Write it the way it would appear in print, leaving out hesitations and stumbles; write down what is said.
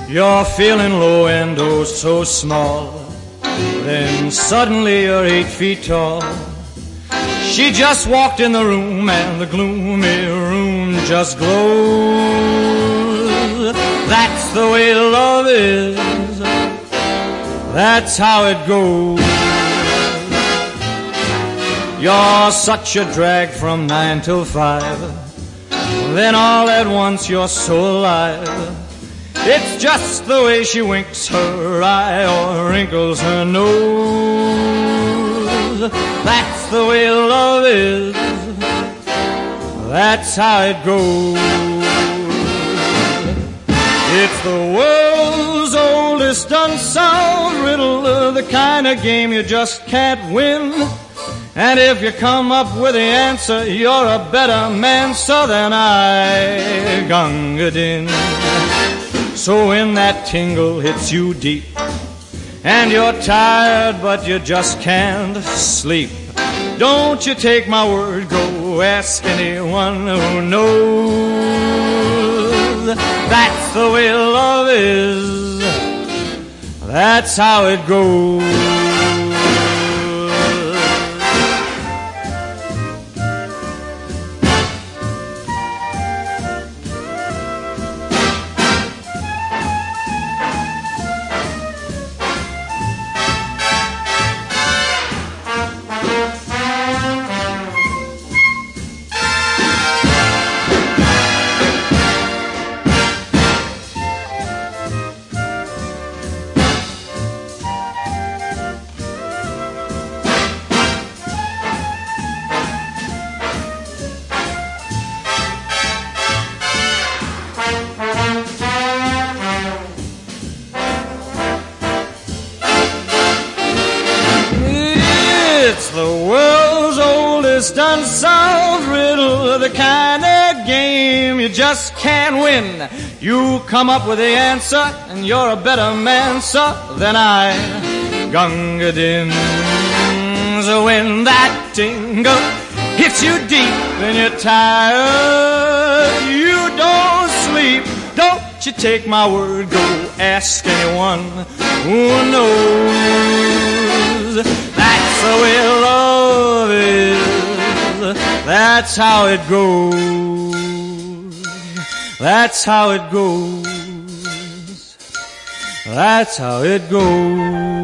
You're feeling low and oh so small. Then suddenly you're 8 feet tall. She just walked in the room and the gloomy room just glows. That's the way love is. That's how it goes. You're such a drag from 9 till 5. Then all at once you're so alive. It's just the way she winks her eye or wrinkles her nose. That's the way love is. That's how it goes. It's the world's oldest unsolved riddle, the kind of game you just can't win. And if you come up with the answer, you're a better man, so than I, Gunga Din. So when that tingle hits you deep, and you're tired but you just can't sleep, don't you take my word, go ask anyone who knows. That's the way love is. That's how it goes. It's the world's oldest unsolved riddle, the kind of game you just can't win. You come up with the answer, and you're a better man, sir, than I, Gunga Din. So when that tingle hits you deep and you're tired, you don't sleep. Don't you take my word, go ask anyone who knows. That's the way love is. That's how it goes. That's how it goes. That's how it goes.